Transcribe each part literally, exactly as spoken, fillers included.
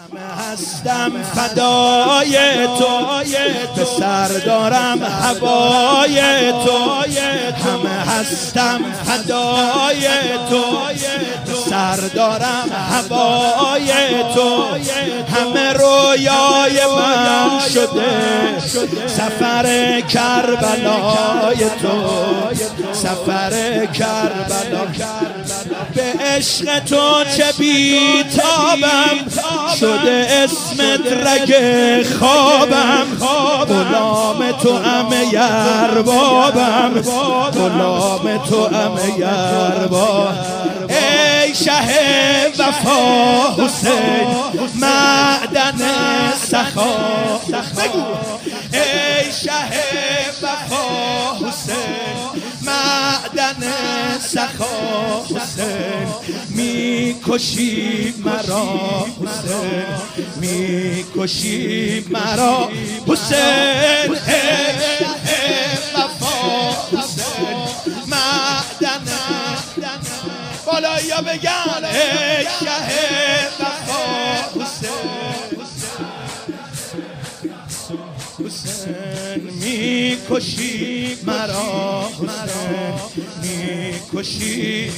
هستم فدای تو، به سر دارم هوای تو. همه هستم فدای تو، به سر دارم هوای تو. همه رویای من شده سفر کربلای تو، سفر کربلا. به عشق تو چه بیتابم، شده اسمت رگ خوابم. غلام تو همه اربابم، غلام تو همه ارباب. ای شه وفا حسین معدن سخا، بگو ای شه وفا حسین معدن سخا. حسین میکشی مرا، حسین میکشی مرا. حسین ای وفا حسین معدن بالایی ها بگن ای شه وفا حسین. حسین میکشی مرا، حسین میکشی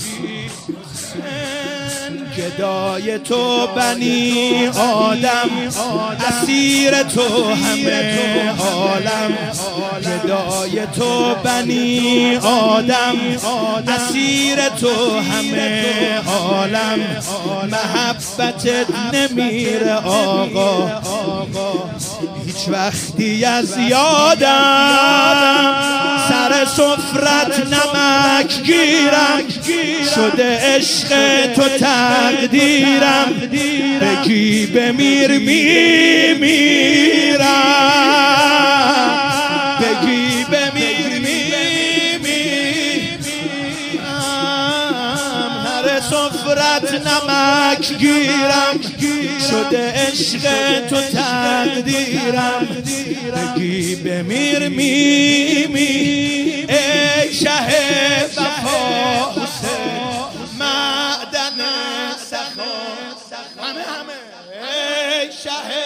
حسین. گدای تو بنی آدم، اسیر تو همه عالم. گدای تو بنی آدم، اسیر تو همه عالم. محبتت نمیره آقا، هیچ وقتی از یادم. سر سفرت نمک گیرم، شده عشق تو تقدیرم. بگی بمیر میمیرم، بگی بمیر میمیرم. هر سفرت نمک گیرم، شده عشق تو تقدیرم. بگی بمیر میمیرم. ای شه وفا حسین معدن سخا. همه همه ای شه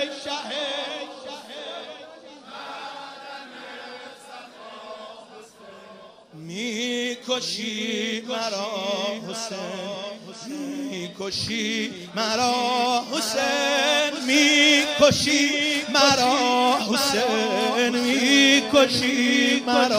میکشی مرا حسین، میکشی مرا حسین، میکشی مرا حسین، میکشی مرا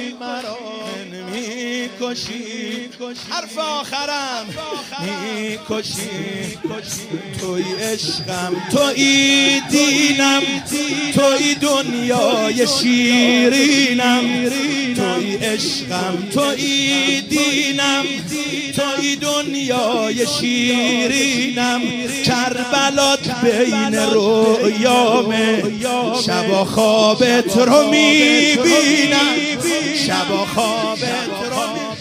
میکشی. حرف آخرم میکشی. توی عشقم، توی دینم، توی دنیای شیرینم. توی عشقم، توی دینم، توی دنیای شیرینم. کربلات بین رویامه، شب خوابت رو میبینم، شب خوابت رو میبینم.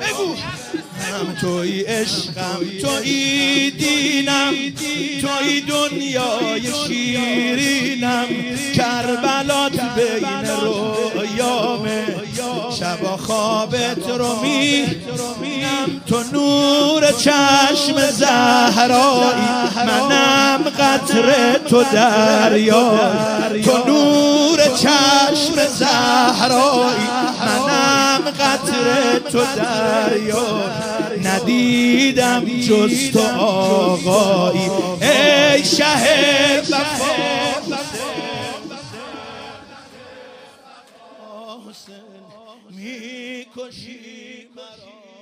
توی عشقم، توی دینم، توی دنیای شیرینم. کربلات بین رویامه، شب خوابت رو میبینم. تو نور چشم زهرایی، منم قطره تو دریا. تو نور چشم زهرایی، منم قطره تو دریا. ندیدم جز تو آقایی، ای شه وفا حسین. میکشی مرا.